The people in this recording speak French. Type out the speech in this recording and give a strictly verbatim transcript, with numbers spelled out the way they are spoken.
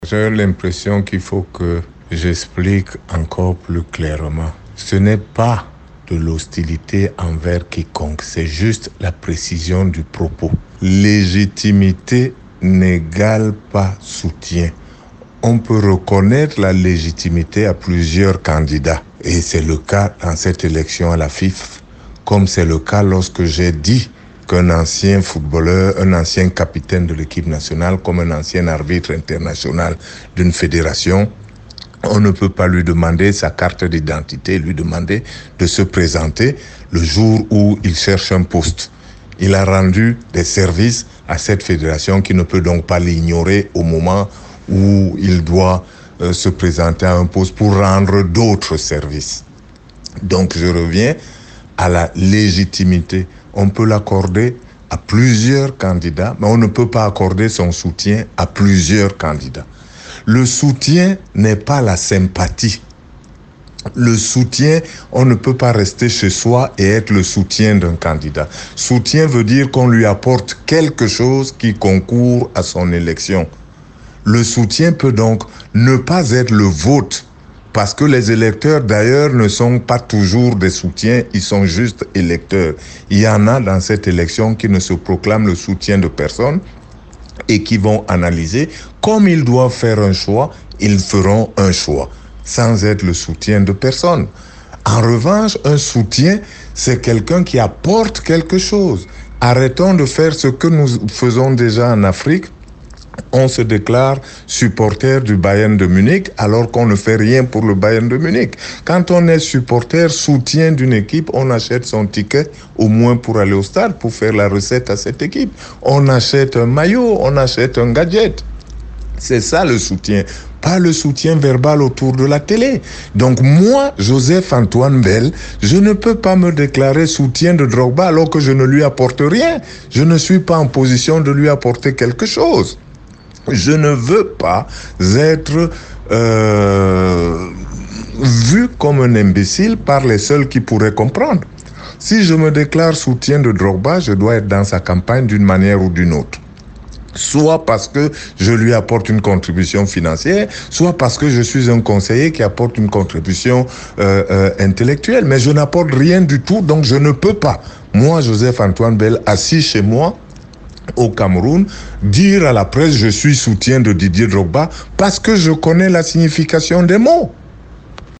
J'ai l'impression qu'il faut que j'explique encore plus clairement. Ce n'est pas de l'hostilité envers quiconque, c'est juste la précision du propos. Légitimité n'égale pas soutien. On peut reconnaître la légitimité à plusieurs candidats. Et c'est le cas dans cette élection à la F I F, comme c'est le cas lorsque j'ai dit qu'un ancien footballeur, un ancien capitaine de l'équipe nationale, comme un ancien arbitre international d'une fédération, on ne peut pas lui demander sa carte d'identité, lui demander de se présenter le jour où il cherche un poste. Il a rendu des services à cette fédération qui ne peut donc pas l'ignorer au moment où il doit euh, se présenter à un poste pour rendre d'autres services. Donc je reviens à la légitimité. On peut l'accorder à plusieurs candidats, mais on ne peut pas accorder son soutien à plusieurs candidats. Le soutien n'est pas la sympathie. Le soutien, on ne peut pas rester chez soi et être le soutien d'un candidat. Soutien veut dire qu'on lui apporte quelque chose qui concourt à son élection. Le soutien peut donc ne pas être le vote, parce que les électeurs d'ailleurs ne sont pas toujours des soutiens, ils sont juste électeurs. Il y en a dans cette élection qui ne se proclament le soutien de personne et qui vont analyser. Comme ils doivent faire un choix, ils feront un choix, sans être le soutien de personne. En revanche, un soutien, c'est quelqu'un qui apporte quelque chose. Arrêtons de faire ce que nous faisons déjà en Afrique. On se déclare supporter du Bayern de Munich alors qu'on ne fait rien pour le Bayern de Munich. Quand on est supporter, soutien d'une équipe, on achète son ticket au moins pour aller au stade, pour faire la recette à cette équipe. On achète un maillot, on achète un gadget. C'est ça le soutien, pas le soutien verbal autour de la télé. Donc moi, Joseph-Antoine Bell, je ne peux pas me déclarer soutien de Drogba alors que je ne lui apporte rien. Je ne suis pas en position de lui apporter quelque chose. Je ne veux pas être euh, vu comme un imbécile par les seuls qui pourraient comprendre. Si je me déclare soutien de Drogba, je dois être dans sa campagne d'une manière ou d'une autre. Soit parce que je lui apporte une contribution financière, soit parce que je suis un conseiller qui apporte une contribution euh, euh, intellectuelle. Mais je n'apporte rien du tout, donc je ne peux pas. Moi, Joseph-Antoine Bell, assis chez moi, au Cameroun, dire à la presse je suis soutien de Didier Drogba parce que je connais la signification des mots.